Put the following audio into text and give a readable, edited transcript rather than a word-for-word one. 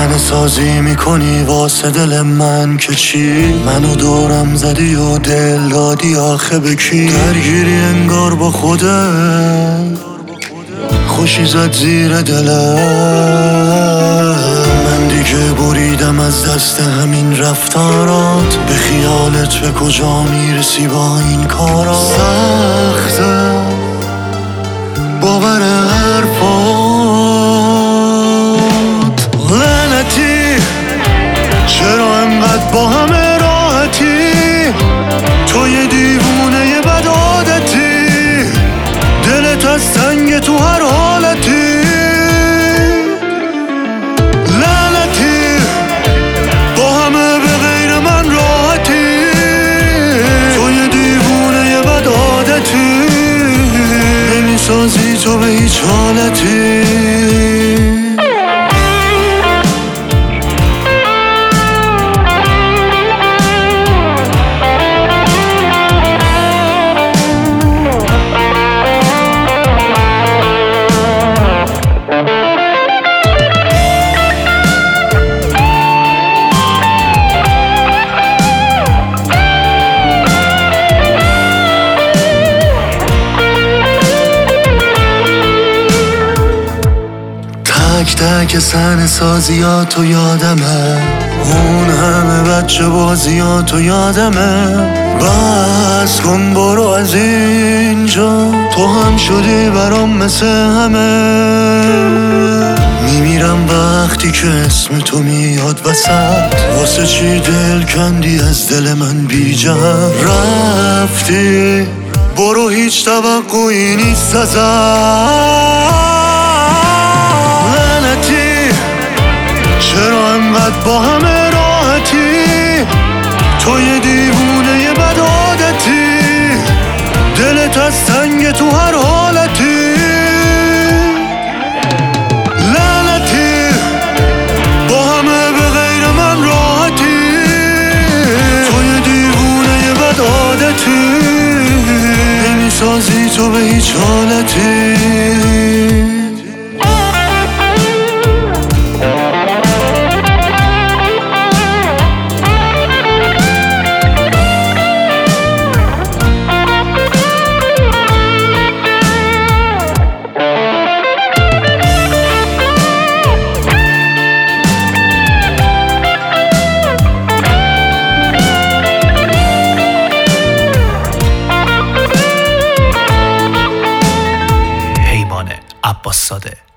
صحنه سازی میکنی واسه دل من که چی؟ منو دورم زدی و دل دادی آخه به کی؟ درگیری انگار با خودت، خوشی زد زیر دلم. من دیگه بریدم از دست همین رفتارات، به خیالت به کجا میرسی با این کارات؟ سخته باور حرفات، لعنتی چرا انقدر با همه راحتی؟ تو یه دیوونه یه بد عادتی، دلت از سنگ تو هر حالتی. لعنتی با همه به غیر من راحتی، تو یه دیوونه یه بد عادتی، نمیسازی تو به هیچ حالتی. تک تک صحنه سازیاتو یادمه، اون همه بچه بازیاتو یادمه. بس کن برو از اینجا، تو هم شدی برام مثل همه. میمیرم وقتی که اسم تو میاد وسط، واسه چی دل کندی از دل من بی جهت؟ رفتی برو هیچ توقعی نیست ازت. چرا انقدر با همه راحتی؟ تو یه دیوونه یه بد عادتی، دلت از سنگ تو هر حالتی. لعنتی با همه به غیر من راحتی، تو یه دیوونه یه بد عادتی، نمیسازی تو به هیچ حالتی. عباس زاده